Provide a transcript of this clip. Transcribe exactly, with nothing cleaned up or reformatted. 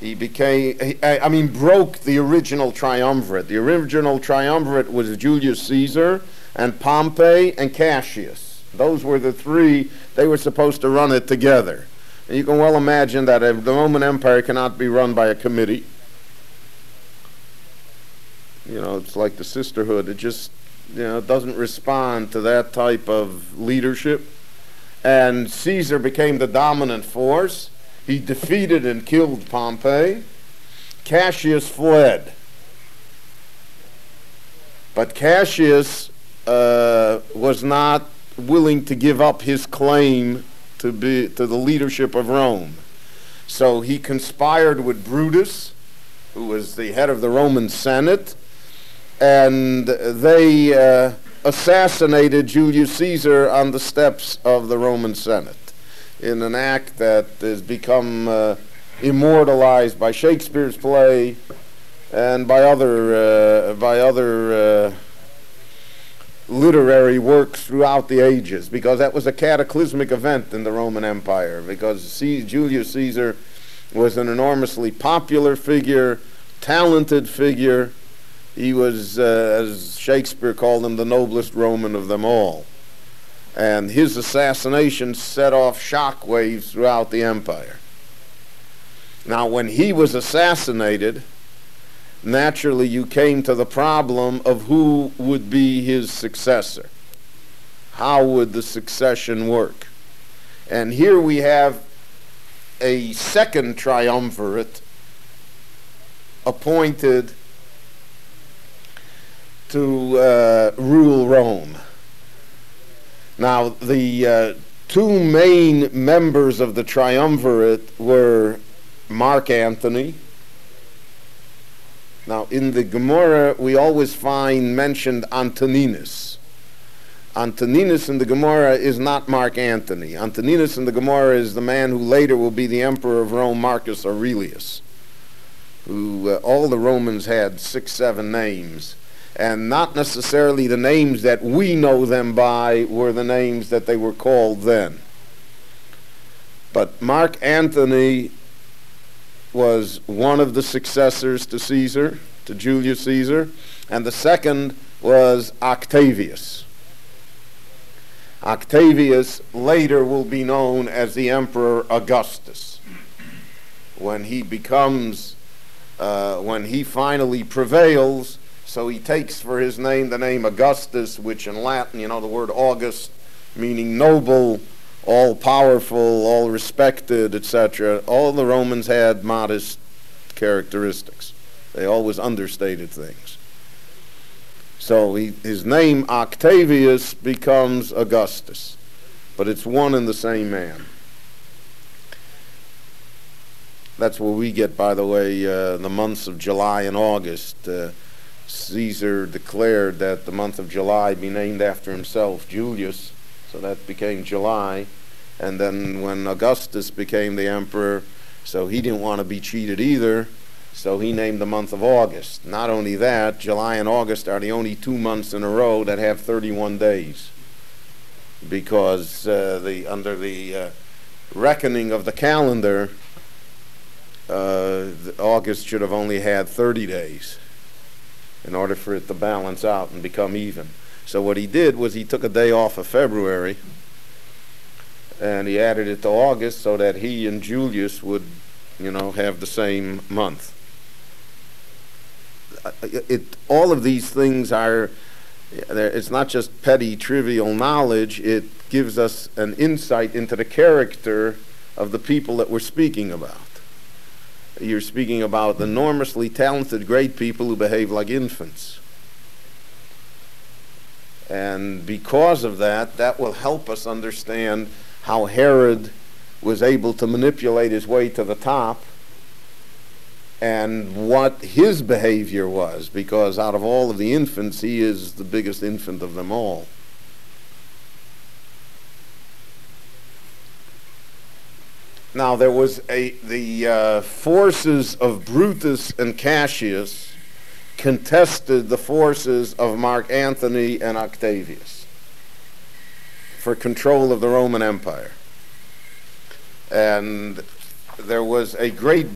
He became, he, I mean, broke the original triumvirate. The original triumvirate was Julius Caesar and Pompey and Cassius. Those were the three. They were supposed to run it together. And you can well imagine that the Roman Empire cannot be run by a committee. You know, it's like the sisterhood. It just, you know, doesn't respond to that type of leadership. And Caesar became the dominant force. He defeated and killed Pompey. Cassius fled. But Cassius uh, was not willing to give up his claim to be to the leadership of Rome. So he conspired with Brutus, who was the head of the Roman Senate, and they uh, assassinated Julius Caesar on the steps of the Roman Senate in an act that has become uh, immortalized by Shakespeare's play and by other uh, by other uh, literary works throughout the ages, because that was a cataclysmic event in the Roman Empire, because C- Julius Caesar was an enormously popular figure, talented figure. He was, uh, as Shakespeare called him, the noblest Roman of them all. And his assassination set off shock waves throughout the empire. Now, when he was assassinated, naturally you came to the problem of who would be his successor. How would the succession work? And here we have a second triumvirate appointed to uh, rule Rome. Now, the uh, two main members of the triumvirate were Mark Antony. Now, in the Gemara, we always find mentioned Antoninus. Antoninus in the Gemara is not Mark Antony. Antoninus in the Gemara is the man who later will be the emperor of Rome, Marcus Aurelius, who uh, all the Romans had six, seven names. And not necessarily the names that we know them by were the names that they were called then. But Mark Antony was one of the successors to Caesar, to Julius Caesar, and the second was Octavius. Octavius later will be known as the Emperor Augustus. When he becomes, uh, when he finally prevails, so he takes for his name the name Augustus, which in Latin, you know, the word August, meaning noble, all-powerful, all-respected, et cetera. All the Romans had modest characteristics. They always understated things. So he, his name, Octavius, becomes Augustus. But it's one and the same man. That's where we get, by the way, uh, the months of July and August. Uh, Caesar declared that the month of July be named after himself, Julius. So that became July. And then when Augustus became the emperor, so he didn't want to be cheated either, so he named the month of August. Not only that, July and August are the only two months in a row that have thirty-one days, because uh, the under the uh, reckoning of the calendar, uh, the August should have only had thirty days in order for it to balance out and become even. So what he did was he took a day off of February and he added it to August so that he and Julius would, you know, have the same month. It, it, all of these things are, it's not just petty, trivial knowledge. It gives us an insight into the character of the people that we're speaking about. You're speaking about enormously talented, great people who behave like infants. And because of that, that will help us understand how Herod was able to manipulate his way to the top and what his behavior was, because out of all of the infants, he is the biggest infant of them all. Now, there was a the uh, forces of Brutus and Cassius contested the forces of Mark Antony and Octavius for control of the Roman Empire. And there was a great